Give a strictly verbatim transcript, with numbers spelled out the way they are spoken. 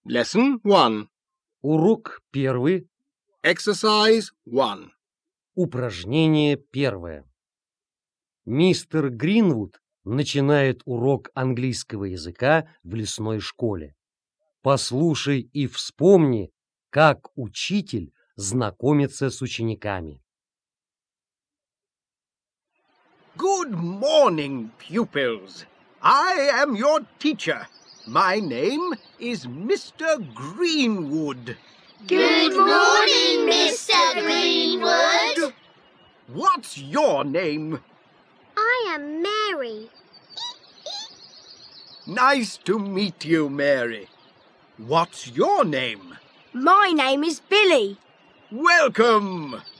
Lesson one. Урок первый. Exercise one. Упражнение первое. Мистер Гринвуд начинает урок английского языка в лесной школе. Послушай и вспомни, как учитель знакомится с учениками. Good morning, pupils. I am your teacher. My name is Mister Greenwood. Good morning, Mister Greenwood. What's your name? I am Mary. Nice to meet you, Mary. What's your name? My name is Billy. Welcome.